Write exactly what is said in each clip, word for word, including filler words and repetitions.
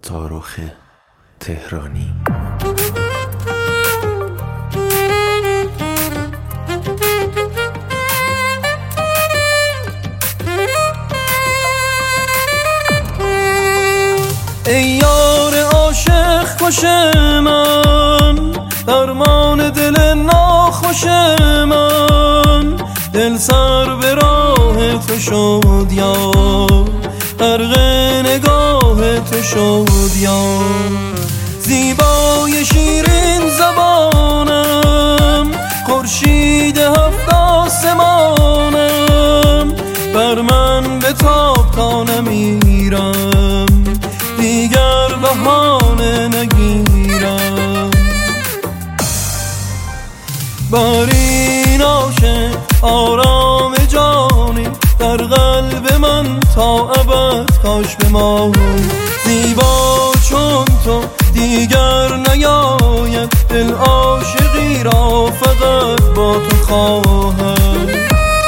ستارخ تهرانی. ای یار عاشق کش من، درمان دل ناخوش من، دل سر به راه تو شد یار، غرق نگاه تو شد یار. زیبای شیرین زبانم، خورشید هفت آسمانم، بر من بتاب تا نمیرم، دیگر بهانه نگیرم. بر این عاشق آرام جانی، در قلب من تا ابد کاش بمانی. زیبا چون تو دیگر نیاید، دل عاشقی را فقط با تو خواهم.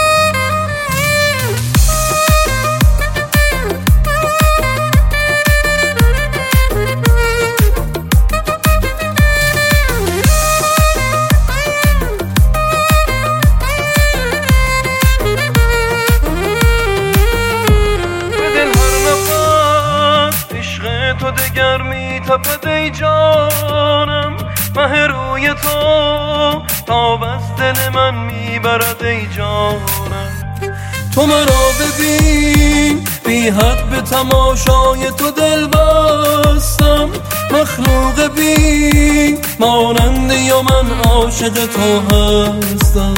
تو دگر می تپد ای جانم، مه روی تو تاب از دل من می برد ای جانم. تو مرا ببین بی حد به تماشای تو دل بستم، مخلوق بی مانند یا من عاشق تو هستم.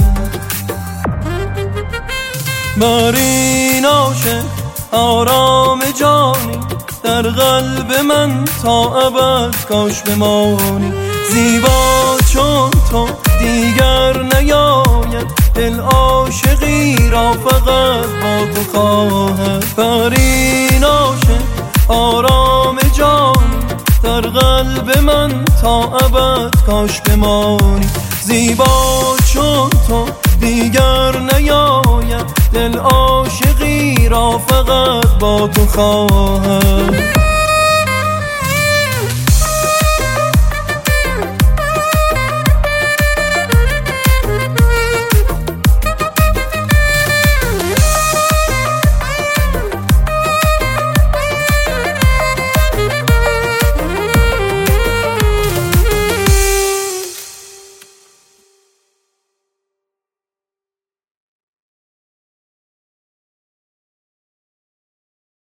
بر این عاشق آرام جانی، در قلب من تا ابد کاش بمانی. زیبا چون تو دیگر نیاید، دل عاشقی را فقط با تو خواهد. بر این عاشق آرام جانی، در قلب من تا ابد کاش بمانی. زیبا چون تو دیگر نیاید، دل عاشقی را فقط با تو خواهم.